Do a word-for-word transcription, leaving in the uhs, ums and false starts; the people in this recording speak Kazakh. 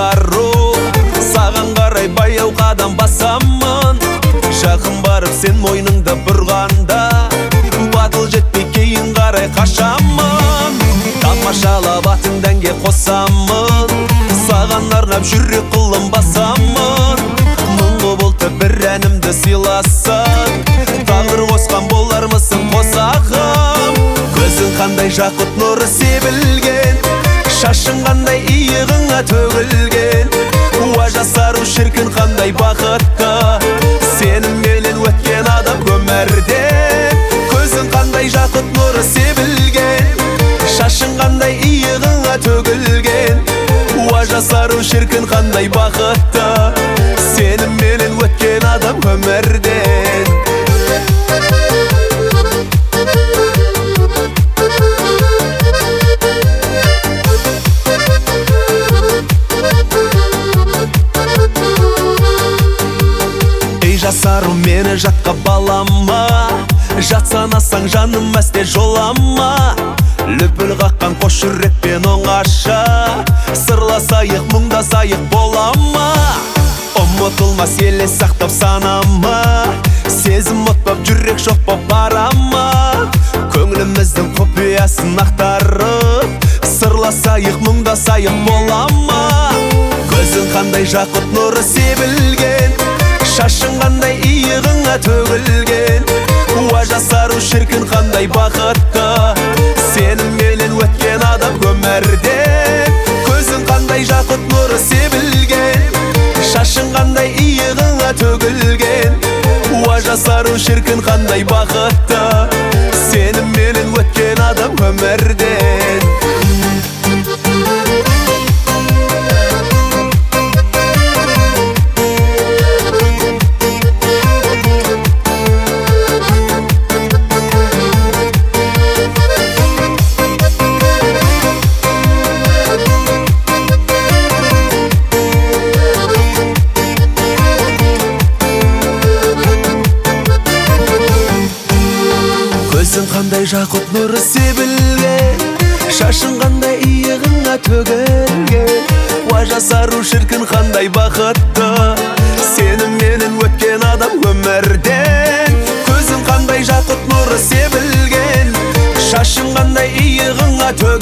ару, саған қарай баяу қадам басамын. Жақын барып сен мойныңды бұрғанда, батыл жетпей кейін қарай қашамын. Тамашалап атыңды әнге қосамын, саған арнап жүрек қылын басамын. Мұңлы болды бір әнімді сыйласаң, тағдыр қосқан болармысың қосағым. Көзің қандай жақұт нұры себілген, шашың қандай иығыңа төгілген. Уа жасару шіркін қандай бақытты, сеніменен өткен адам өмірден. Көзің қандай жақұт нұры себілген, шашың қандай иығыңа төгілген. Уа жасару шіркін қандай бақытты, сеніменен өткен адам өмірден. Жасару мені жатқа балама, жат санасаң жаным мәсте жолама. Лүпіл қаққан қош жүрекпен оңаша, сырласайық мұңдасайық болама. Ұмытылмас елес сақтап санама, сезім ұтпап жүрек шоқпап барама. Көңіліміздің құпиясын ақтарып, сырласайық мұңдасайық болама. Көзің қандай жақұт нұры себілген, шашың қандай иығыңа төгілген. Уа жасару шіркін қандай бақытты, сеніменен өткен адам өмірден. Көзің қандай жақұт нұры себілген, шашың қандай иығыңа төгілген. Уа жасару шіркін қандай бақытты, сеніменен өткен адам өмірден. Көзің қандай жақұт нұры себілген, шашың қандай иығыңа төгілген. Уа жасару шіркін қандай бақытты, сеніменен өткен адам өмірден. Көзің қандай жақұт нұры себілген, шашың қандай иығыңа төгілген.